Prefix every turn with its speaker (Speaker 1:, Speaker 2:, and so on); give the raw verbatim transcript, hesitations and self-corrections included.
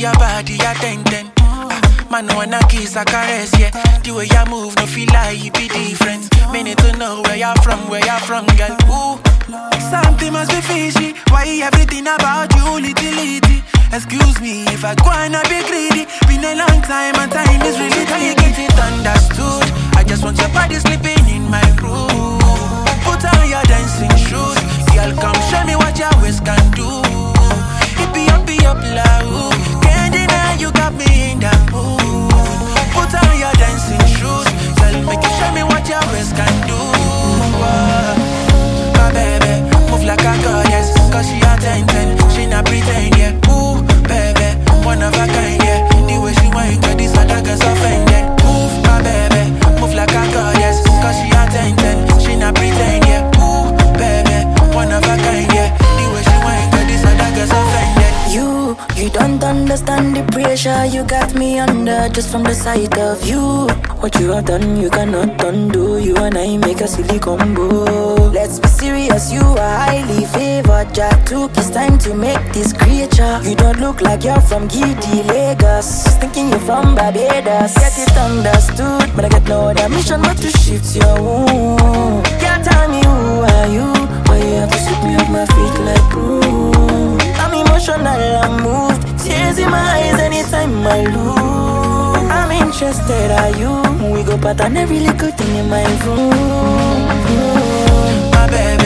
Speaker 1: your body a ten ten. Ah, man, wanna kiss a caress, yeah. The way you move, no feel like it be different. Me need to know where you're from, where you're from, girl. Ooh, something must be fishy. Why everything about you, little litty? Excuse me if I go and I be greedy. Been a long time and time is really tight. You get it understood. I just want your body sleeping in my room. Put on your dancing shoes. Girl, come show me what your waist can do. It be up, be up loud. Can't deny you got me in that mood. Put on your dancing shoes. Girl, make you show me what your waist can do. uh, My baby, move like a goddess. Cause she a ten ten, she not pretend, yeah. Ooh, baby, one of a kind, yeah. The way she whine, girl, these other girls offended. Move, my baby, move like a goddess. Cause she a ten ten, she not pretend, yeah. Ooh, baby, one of a kind, yeah. The way she whine, girl, these other girls offended.
Speaker 2: You, you don't understand the pressure you got me under just from the sight of you. What you have done, you cannot undo. You and I make a silly combo. Let's be serious, you are highly favored. Jack took his time to make this creature. You don't look like you're from Giddy, Lagos. Thinking you're from Barbados. Get it understood, but I get no other mission but to shift your wound. Can't tell me who are you, why you have to sweep me off my feet like broom. I'm emotional, I'm moved. Tears in my eyes anytime I lose. I'm interested, are you? We go pattern every little thing in my room.
Speaker 1: My baby,